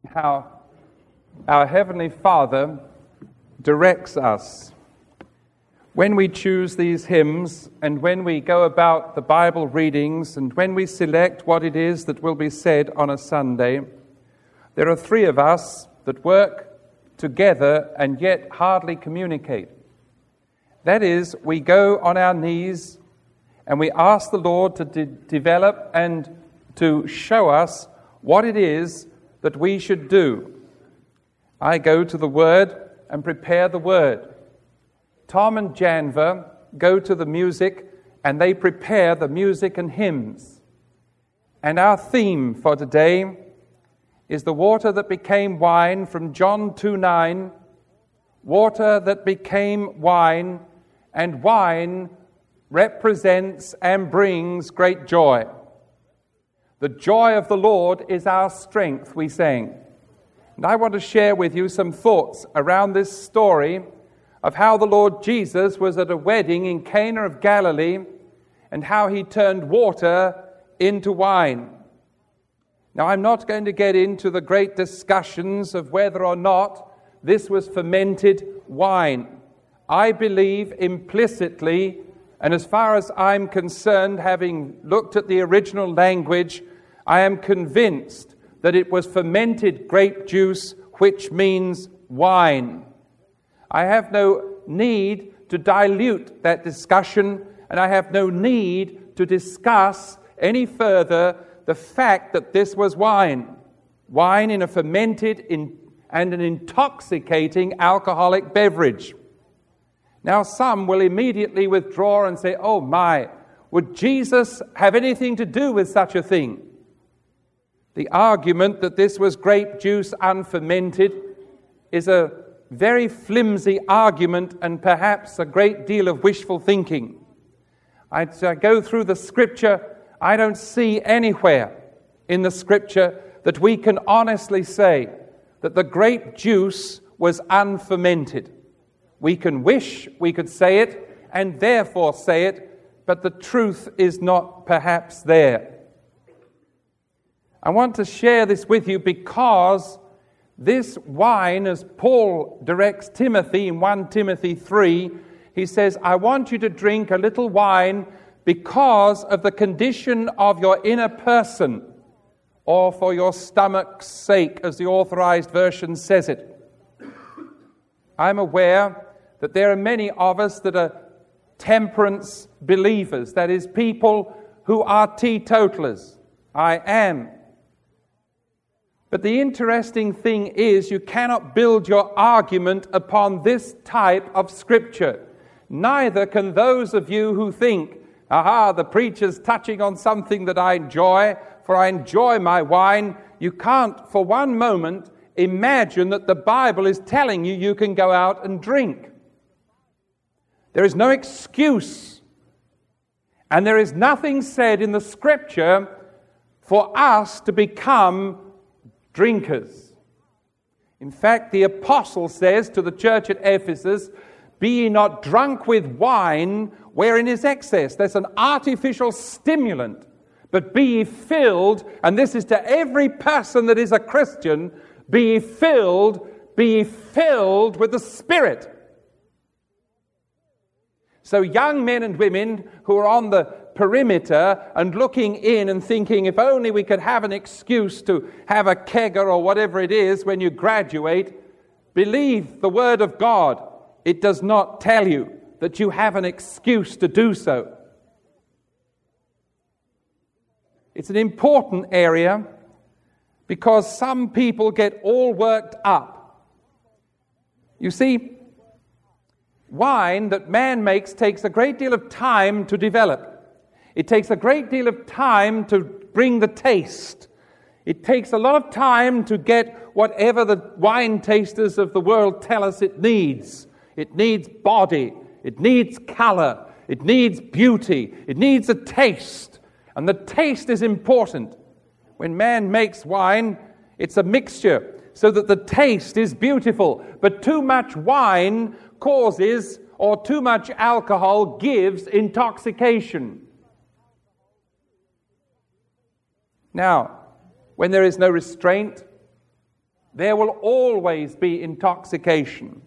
how our Heavenly Father directs us. When we choose these hymns, and when we go about the Bible readings, and when we select what it is that will be said on a Sunday, there are three of us that work together and yet hardly communicate. That is, we go on our knees and we ask the Lord to develop and to show us what it is that we should do. I go to the Word and prepare the Word. Tom and Janva go to the music and they prepare the music and hymns. And our theme for today is the water that became wine from John 2:9, water that became wine, and wine represents and brings great joy. The joy of the Lord is our strength, we sang. And I want to share with you some thoughts around this story of how the Lord Jesus was at a wedding in Cana of Galilee and how he turned water into wine. Now, I'm not going to get into the great discussions of whether or not this was fermented wine. I believe implicitly, and as far as I'm concerned, having looked at the original language, I am convinced that it was fermented grape juice, which means wine. I have no need to dilute that discussion, and I have no need to discuss any further the fact that this was wine. Wine in a fermented and an intoxicating alcoholic beverage. Now some will immediately withdraw and say, oh my, would Jesus have anything to do with such a thing? The argument that this was grape juice unfermented is a very flimsy argument and perhaps a great deal of wishful thinking. As I go through the Scripture, I don't see anywhere in the Scripture that we can honestly say that the grape juice was unfermented. We can wish we could say it and therefore say it, but the truth is not perhaps there. I want to share this with you because this wine, as Paul directs Timothy in 1 Timothy 3, he says, I want you to drink a little wine because of the condition of your inner person, or for your stomach's sake, as the Authorized Version says it. I'm aware that there are many of us that are temperance believers, that is, people who are teetotalers. I am. But the interesting thing is you cannot build your argument upon this type of Scripture. Neither can those of you who think, the preacher's touching on something that I enjoy, for I enjoy my wine. You can't for one moment imagine that the Bible is telling you you can go out and drink. There is no excuse. And there is nothing said in the Scripture for us to become drinkers. In fact, the apostle says to the church at Ephesus, be ye not drunk with wine wherein is excess. There's an artificial stimulant. But be ye filled, and this is to every person that is a Christian, be ye filled with the Spirit. So young men and women who are on the perimeter and looking in and thinking, if only we could have an excuse to have a kegger or whatever it is when you graduate, believe the Word of God. It does not tell you that you have an excuse to do so. It's an important area because some people get all worked up. You see, wine that man makes takes a great deal of time to develop. It takes a great deal of time to bring the taste. It takes a lot of time to get whatever the wine tasters of the world tell us it needs. It needs body. It needs color. It needs beauty. It needs a taste. And the taste is important. When man makes wine, it's a mixture so that the taste is beautiful. But too much wine causes, or too much alcohol gives intoxication. Now, when there is no restraint, There will always be intoxication.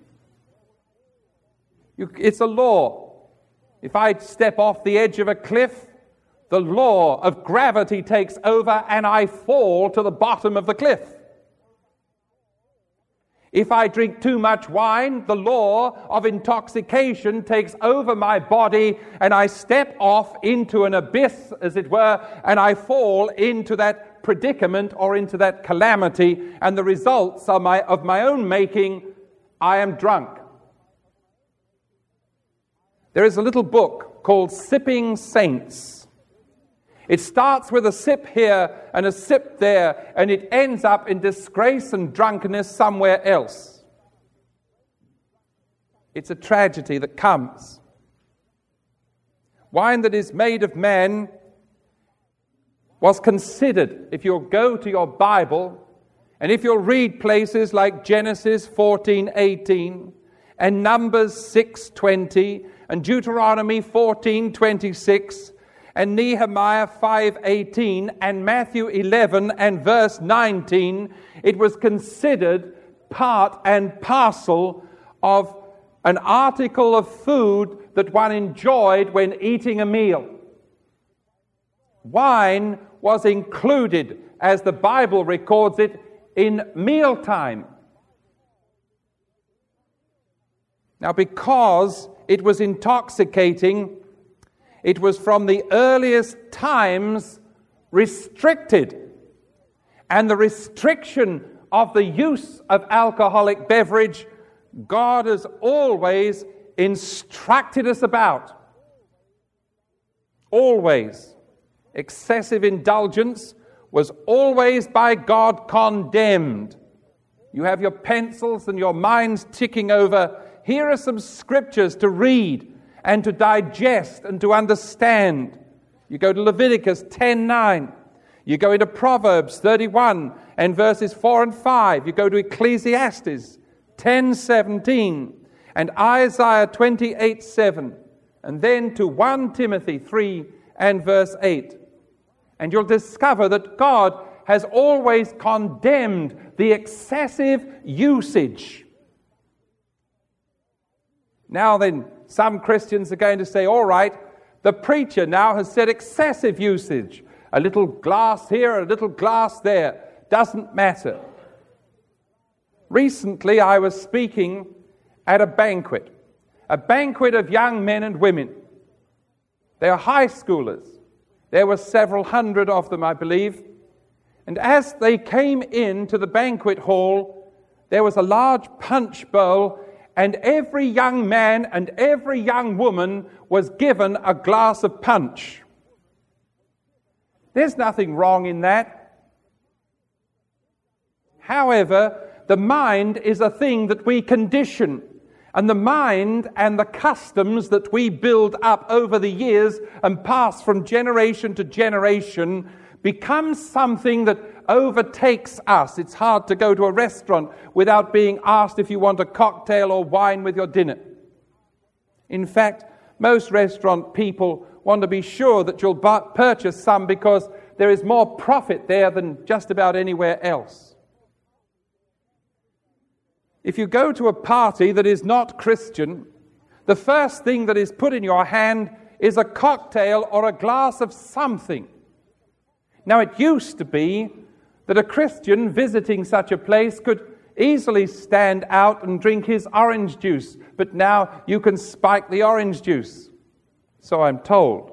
It's a law. If I step off the edge of a cliff, the law of gravity takes over and I fall to the bottom of the cliff. If I drink too much wine, the law of intoxication takes over my body and I step off into an abyss, as it were, and I fall into that predicament or into that calamity, and the results are of my own making. I am drunk. There is a little book called Sipping Saints. It starts with a sip here and a sip there, and it ends up in disgrace and drunkenness somewhere else. It's a tragedy that comes. Wine that is made of man was considered, if you'll go to your Bible, and if you'll read places like Genesis 14:18, and Numbers 6:20, and Deuteronomy 14:26, and Nehemiah 5:18, and Matthew 11 and verse 19, it was considered part and parcel of an article of food that one enjoyed when eating a meal. Wine was included, as the Bible records it, in mealtime. Now, because it was intoxicating, it was from the earliest times restricted. And the restriction of the use of alcoholic beverage, God has always instructed us about. Always. Excessive indulgence was always by God condemned. You have your pencils and your minds ticking over. Here are some scriptures to read and to digest and to understand. You go to Leviticus 10:9. You go into Proverbs 31 and verses 4 and 5. You go to Ecclesiastes 10:17 and Isaiah 28:7. And then to 1 Timothy 3 and verse 8. And you'll discover that God has always condemned the excessive usage. Now then, some Christians are going to say, all right, the preacher now has said excessive usage. A little glass here, a little glass there. Doesn't matter. Recently, I was speaking at a banquet of young men and women. They are high schoolers. There were several hundred of them, I believe. And as they came into the banquet hall, there was a large punch bowl, and every young man and every young woman was given a glass of punch. There's nothing wrong in that. However, the mind is a thing that we condition. And the mind and the customs that we build up over the years and pass from generation to generation becomes something that overtakes us. It's hard to go to a restaurant without being asked if you want a cocktail or wine with your dinner. In fact, most restaurant people want to be sure that you'll purchase some because there is more profit there than just about anywhere else. If you go to a party that is not Christian, the first thing that is put in your hand is a cocktail or a glass of something. Now, it used to be that a Christian visiting such a place could easily stand out and drink his orange juice, but now you can spike the orange juice. So I'm told.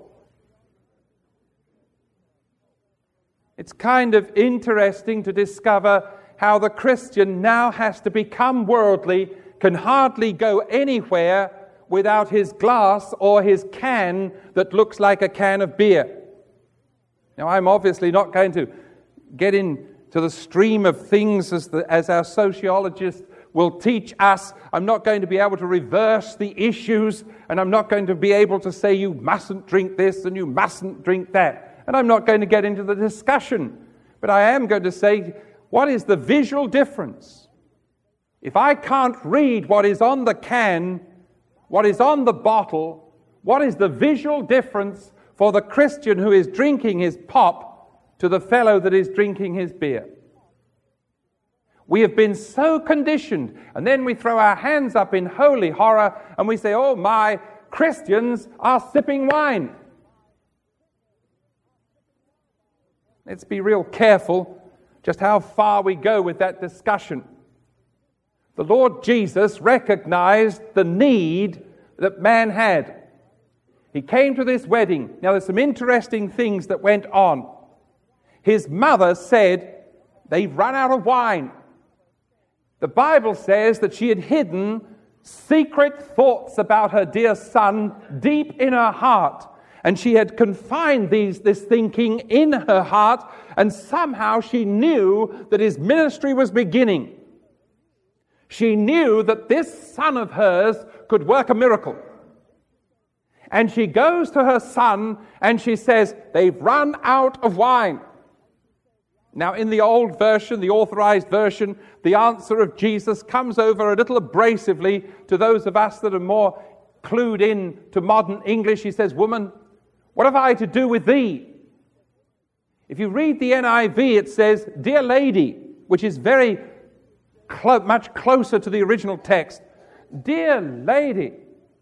It's kind of interesting to discover how the Christian now has to become worldly, can hardly go anywhere without his glass or his can that looks like a can of beer. Now, I'm obviously not going to get into the stream of things as our sociologists will teach us. I'm not going to be able to reverse the issues, and I'm not going to be able to say you mustn't drink this and you mustn't drink that. And I'm not going to get into the discussion. But I am going to say, what is the visual difference? If I can't read what is on the can, what is on the bottle, what is the visual difference for the Christian who is drinking his pop to the fellow that is drinking his beer? We have been so conditioned, and then we throw our hands up in holy horror and we say, oh my, Christians are sipping wine. Let's be real careful just how far we go with that discussion. The Lord Jesus recognized the need that man had. He came to this wedding. Now there's some interesting things that went on. His mother said, they've run out of wine. The Bible says that she had hidden secret thoughts about her dear son deep in her heart. And she had confined this thinking in her heart, and somehow she knew that his ministry was beginning. She knew that this son of hers could work a miracle. And she goes to her son and she says, they've run out of wine. Now, in the old version, the authorized version, the answer of Jesus comes over a little abrasively to those of us that are more clued in to modern English. He says, woman, what have I to do with thee? If you read the NIV, it says, dear lady, which is very much closer to the original text. Dear lady,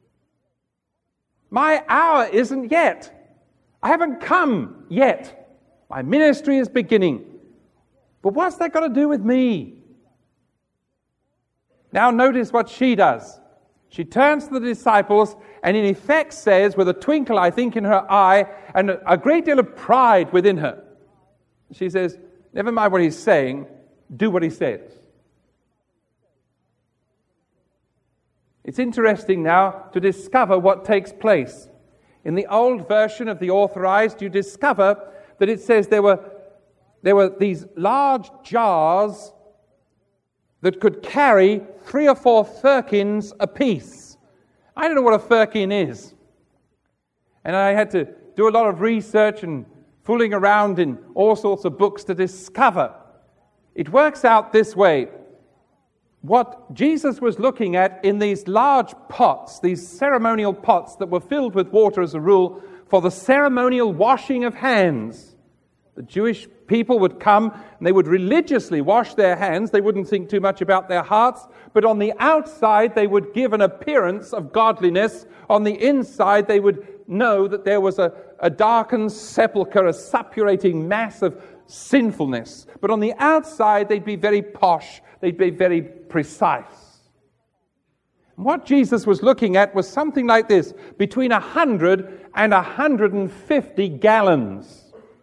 my hour isn't yet. I haven't come yet. My ministry is beginning. But what's that got to do with me? Now notice what she does. She turns to the disciples and in effect says, with a twinkle, I think, in her eye and a great deal of pride within her, she says, never mind what he's saying, do what he says. It's interesting now to discover what takes place. In the old version of the authorized, you discover that it says there were these large jars that could carry 3 or 4 firkins apiece. I don't know what a firkin is. And I had to do a lot of research and fooling around in all sorts of books to discover. It works out this way. What Jesus was looking at in these large pots, these ceremonial pots that were filled with water as a rule for the ceremonial washing of hands. The Jewish people would come and they would religiously wash their hands. They wouldn't think too much about their hearts, but on the outside they would give an appearance of godliness. On the inside they would know that there was a darkened sepulchre, a suppurating mass of sinfulness. But on the outside they'd be very posh, they'd be very precise. And what Jesus was looking at was something like this, between 100 and 150 gallons.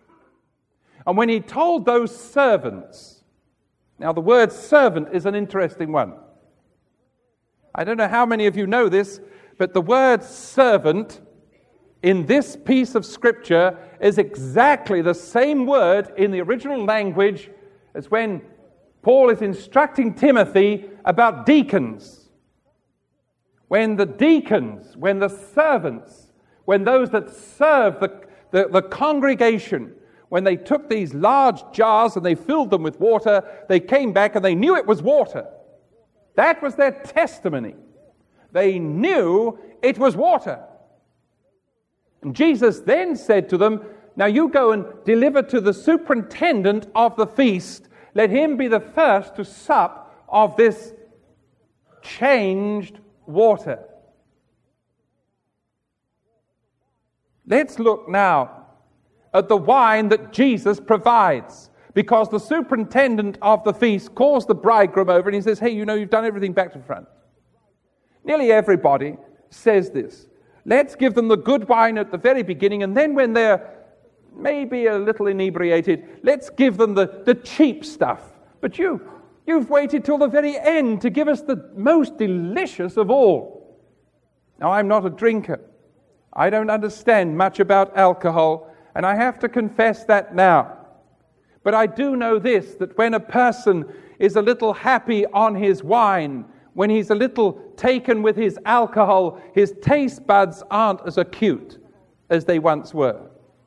And when he told those servants, now the word servant is an interesting one. I don't know how many of you know this, but the word servant in this piece of scripture is exactly the same word in the original language as when Paul is instructing Timothy about deacons. When the deacons, when the servants, when those that serve the congregation, when they took these large jars and they filled them with water, they came back and they knew it was water. That was their testimony. They knew it was water. And Jesus then said to them, now you go and deliver to the superintendent of the feast. Let him be the first to sup of this changed water. Let's look now at the wine that Jesus provides. Because the superintendent of the feast calls the bridegroom over and he says, hey, you know, you've done everything back to front. Nearly everybody says this. Let's give them the good wine at the very beginning, and then when they're maybe a little inebriated, let's give them the cheap stuff. But you've waited till the very end to give us the most delicious of all. Now, I'm not a drinker. I don't understand much about alcohol, and I have to confess that now. But I do know this, that when a person is a little happy on his wine, when he's a little taken with his alcohol, his taste buds aren't as acute as they once were.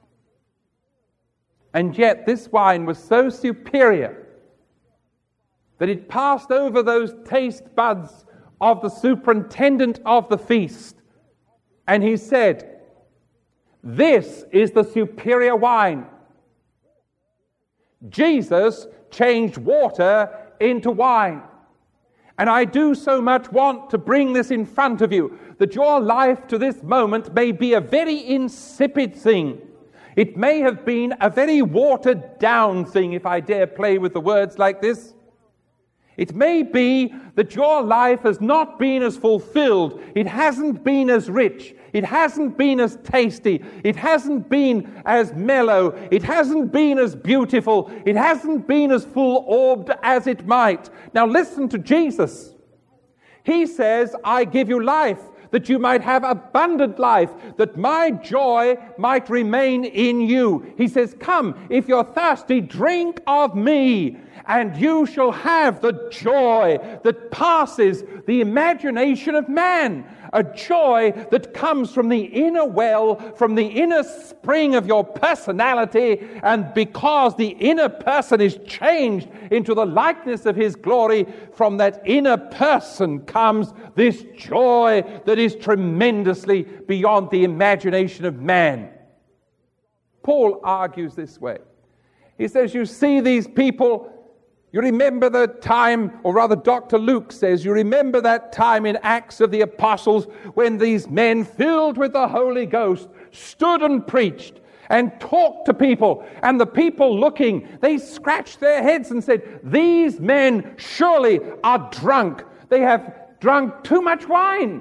And yet this wine was so superior that it passed over those taste buds of the superintendent of the feast. And he said, this is the superior wine. Jesus changed water into wine. And I do so much want to bring this in front of you, that your life to this moment may be a very insipid thing. It may have been a very watered down thing, if I dare play with the words like this. It may be that your life has not been as fulfilled. It hasn't been as rich. It hasn't been as tasty. It hasn't been as mellow. It hasn't been as beautiful. It hasn't been as full-orbed as it might. Now listen to Jesus. He says, I give you life, that you might have abundant life, that my joy might remain in you. He says, come, if you're thirsty, drink of me, and you shall have the joy that passes the imagination of man. A joy that comes from the inner well, from the inner spring of your personality, and because the inner person is changed into the likeness of his glory, from that inner person comes this joy that is tremendously beyond the imagination of man. Paul argues this way. He says, you see these people, you remember the time, or rather Dr. Luke says, you remember that time in Acts of the Apostles when these men filled with the Holy Ghost stood and preached and talked to people, and the people looking, they scratched their heads and said, these men surely are drunk. They have drunk too much wine.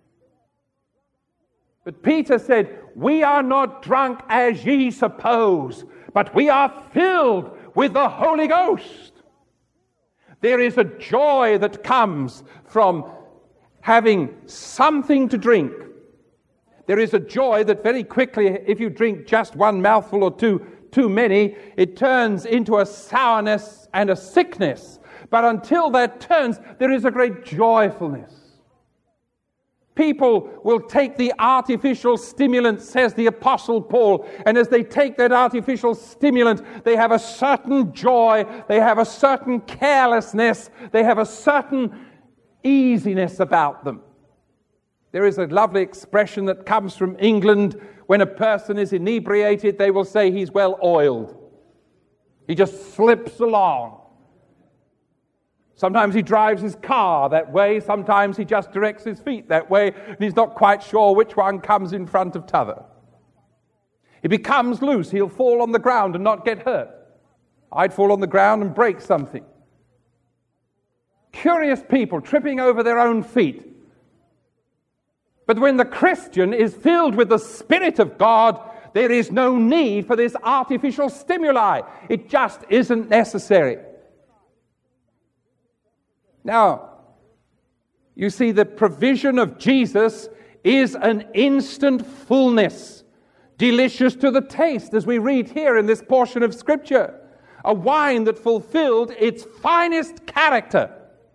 But Peter said, we are not drunk as ye suppose, but we are filled with the Holy Ghost. There is a joy that comes from having something to drink. There is a joy that very quickly, if you drink just one mouthful or too many, it turns into a sourness and a sickness. But until that turns, there is a great joyfulness. People will take the artificial stimulant, says the Apostle Paul, and as they take that artificial stimulant, they have a certain joy, they have a certain carelessness, they have a certain easiness about them. There is a lovely expression that comes from England. When a person is inebriated, they will say he's well oiled. He just slips along. Sometimes he drives his car that way. Sometimes he just directs his feet that way, and he's not quite sure which one comes in front of t'other. He becomes loose. He'll fall on the ground and not get hurt. I'd fall on the ground and break something. Curious people tripping over their own feet. But when the Christian is filled with the Spirit of God, there is no need for this artificial stimuli. It just isn't necessary. Now, you see, the provision of Jesus is an instant fullness, delicious to the taste, as we read here in this portion of Scripture. A wine that fulfilled its finest character.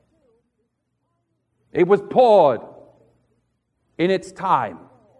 It was poured in its time.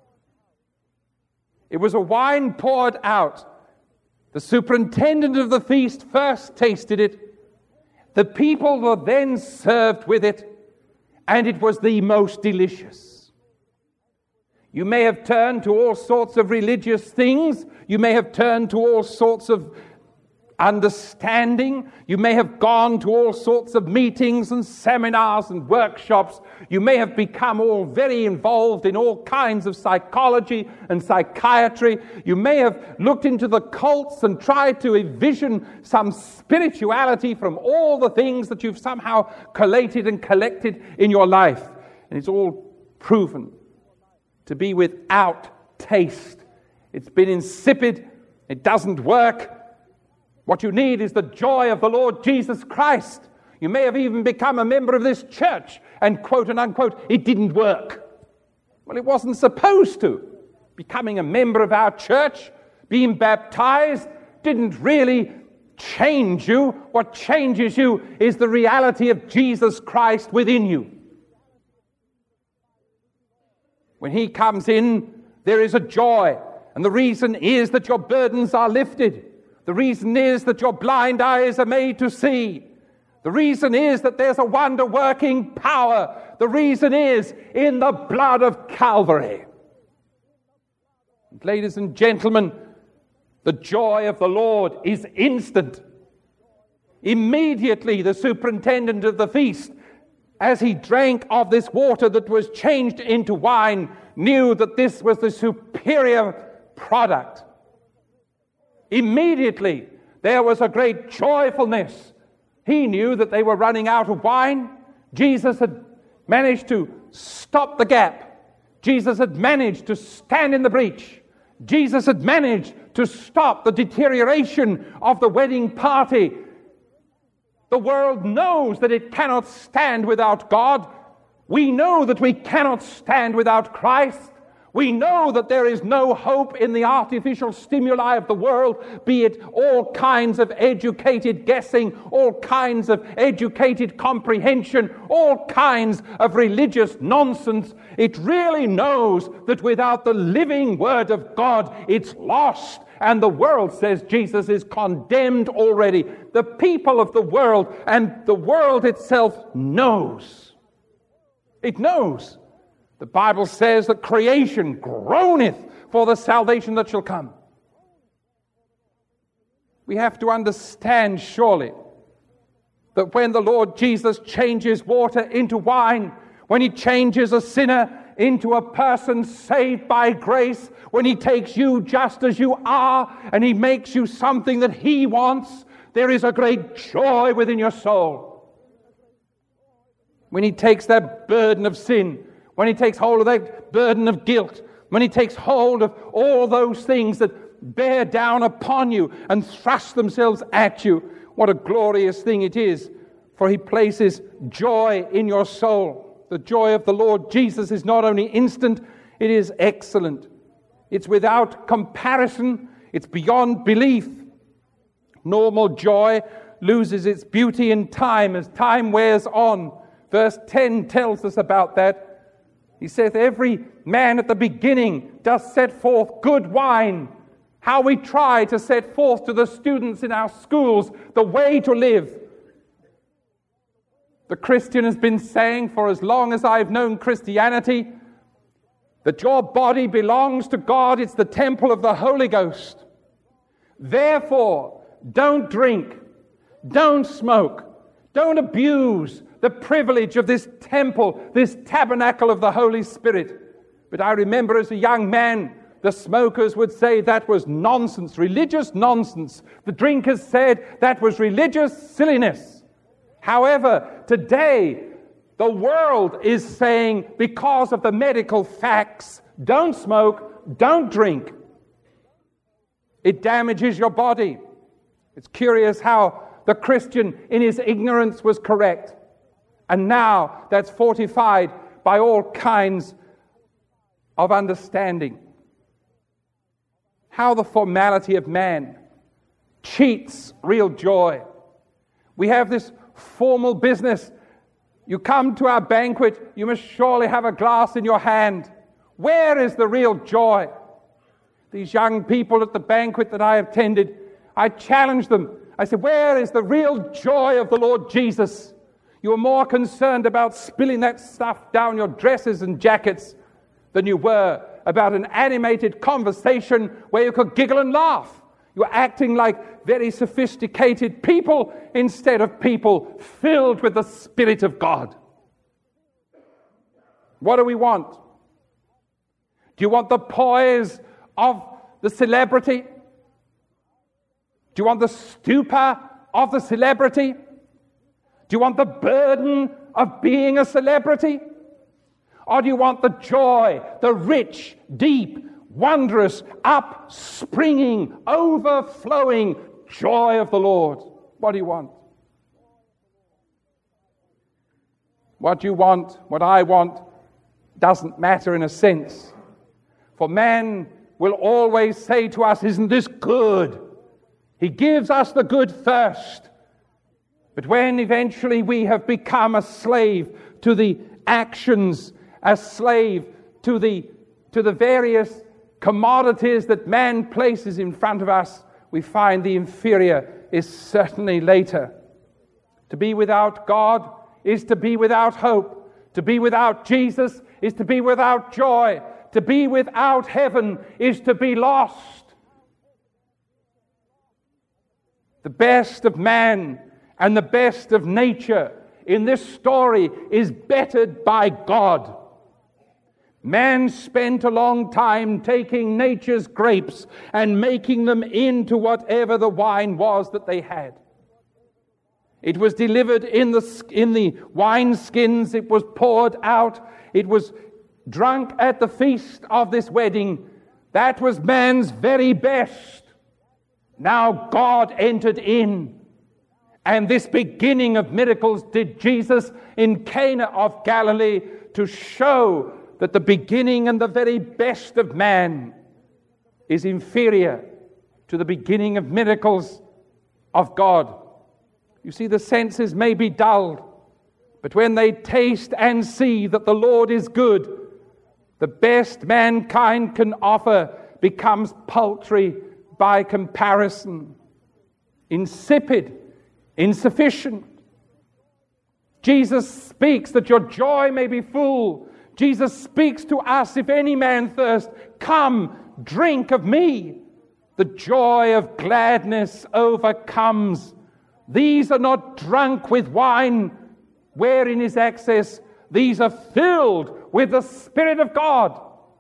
It was a wine poured out. The superintendent of the feast first tasted it. The people were then served with it, and it was the most delicious. You may have turned to all sorts of religious things. You may have turned to all sorts of understanding. You may have gone to all sorts of meetings and seminars and workshops. You may have become all very involved in all kinds of psychology and psychiatry. You may have looked into the cults and tried to envision some spirituality from all the things that you've somehow collated and collected in your life. And it's all proven to be without taste. It's been insipid. It doesn't work. What you need is the joy of the Lord Jesus Christ. You may have even become a member of this church and, quote and unquote, it didn't work. Well, it wasn't supposed to. Becoming a member of our church, being baptized, didn't really change you. What changes you is the reality of Jesus Christ within you. When He comes in, there is a joy. And the reason is that your burdens are lifted. The reason is that your blind eyes are made to see. The reason is that there's a wonder-working power. The reason is in the blood of Calvary. And ladies and gentlemen, the joy of the Lord is instant. Immediately the superintendent of the feast, as he drank of this water that was changed into wine, knew that this was the superior product. Immediately there was a great joyfulness. He knew that they were running out of wine. Jesus had managed to stop the gap. Jesus had managed to stand in the breach. Jesus had managed to stop the deterioration of the wedding party. The world knows that it cannot stand without God. We know that we cannot stand without Christ. We know that there is no hope in the artificial stimuli of the world, be it all kinds of educated guessing, all kinds of educated comprehension, all kinds of religious nonsense. It really knows that without the living Word of God, it's lost. And the world says Jesus is condemned already. The people of the world and the world itself knows. It knows. The Bible says that creation groaneth for the salvation that shall come. We have to understand, surely, that when the Lord Jesus changes water into wine, when he changes a sinner into a person saved by grace, when he takes you just as you are and he makes you something that he wants, there is a great joy within your soul. When he takes that burden of sin, when he takes hold of that burden of guilt, when he takes hold of all those things that bear down upon you and thrust themselves at you, what a glorious thing it is, for he places joy in your soul. The joy of the Lord Jesus is not only instant, it is excellent. It's without comparison. It's beyond belief. Normal joy loses its beauty in time as time wears on. Verse 10 tells us about that. He saith, every man at the beginning does set forth good wine. How we try to set forth to the students in our schools the way to live. The Christian has been saying for as long as I've known Christianity that your body belongs to God. It's the temple of the Holy Ghost. Therefore, don't drink, don't smoke, don't abuse the privilege of this temple, this tabernacle of the Holy Spirit. But I remember as a young man, the smokers would say that was nonsense, religious nonsense. The drinkers said that was religious silliness. However, today, the world is saying, because of the medical facts, don't smoke, don't drink. It damages your body. It's curious how the Christian in his ignorance was correct. And now that's fortified by all kinds of understanding. How the formality of man cheats real joy. We have this formal business. You come to our banquet, you must surely have a glass in your hand. Where is the real joy? These young people at the banquet that I attended, I challenged them. I said, where is the real joy of the Lord Jesus? You were more concerned about spilling that stuff down your dresses and jackets than you were about an animated conversation where you could giggle and laugh. You were acting like very sophisticated people instead of people filled with the Spirit of God. What do we want? Do you want the poise of the celebrity? Do you want the stupor of the celebrity? Do you want the burden of being a celebrity? Or do you want the joy, the rich, deep, wondrous, upspringing, overflowing joy of the Lord? What do you want? What you want, what I want, doesn't matter in a sense. For man will always say to us, isn't this good? He gives us the good first. But when eventually we have become a slave to the actions, a slave to the various commodities that man places in front of us, we find the inferior is certainly later. To be without God is to be without hope. To be without Jesus is to be without joy. To be without heaven is to be lost. The best of man and the best of nature in this story is bettered by God. Man spent a long time taking nature's grapes and making them into whatever the wine was that they had. It was delivered in the wine skins. It was poured out. It was drunk at the feast of this wedding. That was man's very best. Now God entered in. And this beginning of miracles did Jesus in Cana of Galilee to show that the beginning and the very best of man is inferior to the beginning of miracles of God. You see, the senses may be dulled, but when they taste and see that the Lord is good, the best mankind can offer becomes paltry by comparison, insipid, insufficient. Jesus speaks that your joy may be full. Jesus speaks to us, if any man thirst, come, drink of me. The joy of gladness overcomes. These are not drunk with wine, wherein is excess. These are filled with the Spirit of God.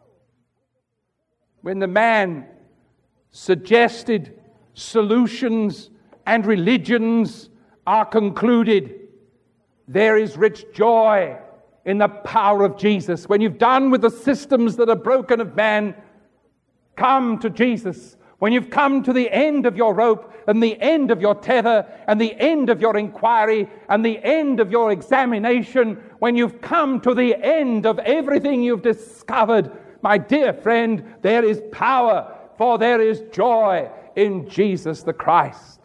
When the man suggested solutions and religions are concluded, there is rich joy in the power of Jesus. When you've done with the systems that are broken of man, come to Jesus. When you've come to the end of your rope and the end of your tether and the end of your inquiry and the end of your examination, when you've come to the end of everything you've discovered, my dear friend, there is power, for there is joy in Jesus the Christ.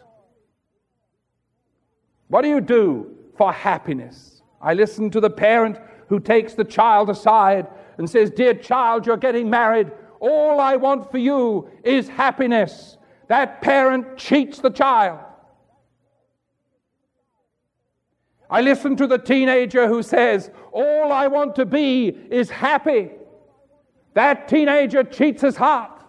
What do you do for happiness? I listen to the parent who takes the child aside and says, dear child, you're getting married. All I want for you is happiness. That parent cheats the child. I listen to the teenager who says, all I want to be is happy. That teenager cheats his heart.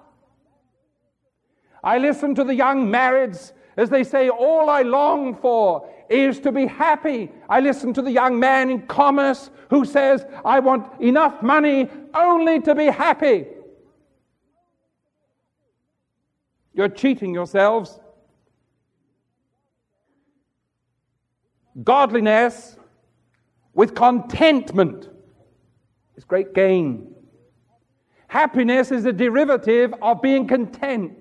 I listen to the young marrieds as they say, all I long for is to be happy. I listen to the young man in commerce who says, I want enough money only to be happy. You're cheating yourselves. Godliness with contentment is great gain. Happiness is a derivative of being content.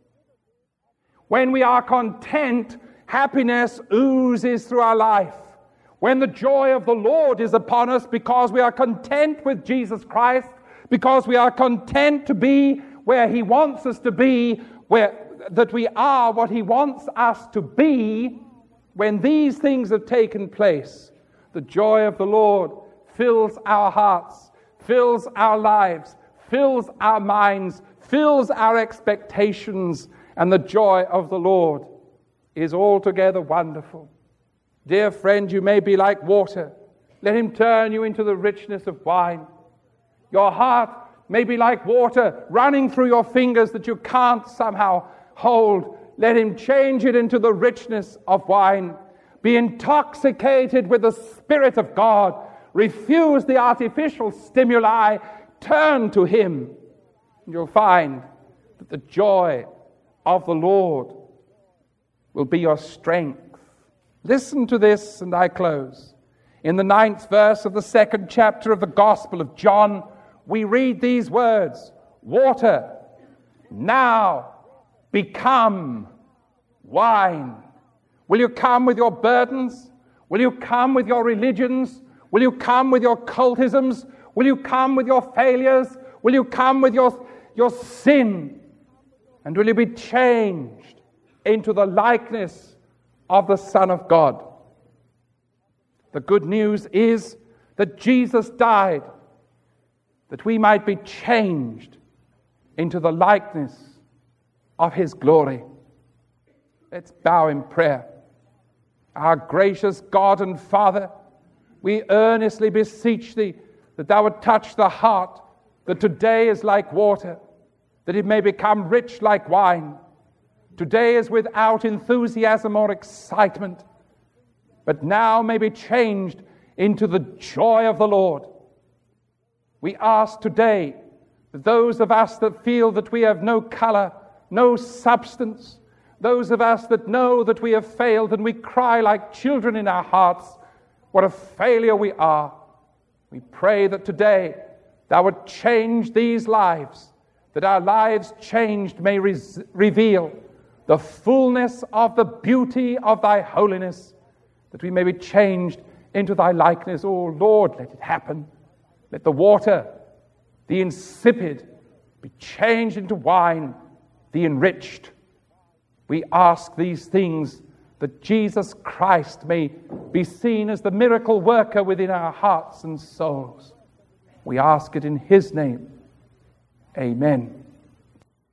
When we are content, happiness oozes through our life. When the joy of the Lord is upon us because we are content with Jesus Christ, because we are content to be where He wants us to be, that we are what He wants us to be, when these things have taken place, the joy of the Lord fills our hearts, fills our lives, fills our minds, fills our expectations, and the joy of the Lord is altogether wonderful. Dear friend, you may be like water. Let Him turn you into the richness of wine. Your heart may be like water running through your fingers that you can't somehow hold. Let Him change it into the richness of wine. Be intoxicated with the Spirit of God. Refuse the artificial stimuli. Turn to Him. And you'll find that the joy of the Lord will be your strength. Listen to this, and I close. In the 9th verse of the 2nd chapter of the Gospel of John, we read these words, water now become wine. Will you come with your burdens? Will you come with your religions? Will you come with your cultisms? Will you come with your failures? Will you come with your sin? And will you be changed into the likeness of the Son of God? The good news is that Jesus died that we might be changed into the likeness of His glory. Let's bow in prayer. Our gracious God and Father, we earnestly beseech Thee that Thou would touch the heart that today is like water, that it may become rich like wine. Today is without enthusiasm or excitement. but now may be changed into the joy of the Lord. We ask today that those of us that feel that we have no color, no substance, those of us that know that we have failed and we cry like children in our hearts, what a failure we are. We pray that today thou would change these lives, that our lives changed may reveal the fullness of the beauty of thy holiness, that we may be changed into thy likeness. Oh Lord, let it happen. Let the water, the insipid, be changed into wine, the enriched. We ask these things that Jesus Christ may be seen as the miracle worker within our hearts and souls. We ask it in his name. Amen.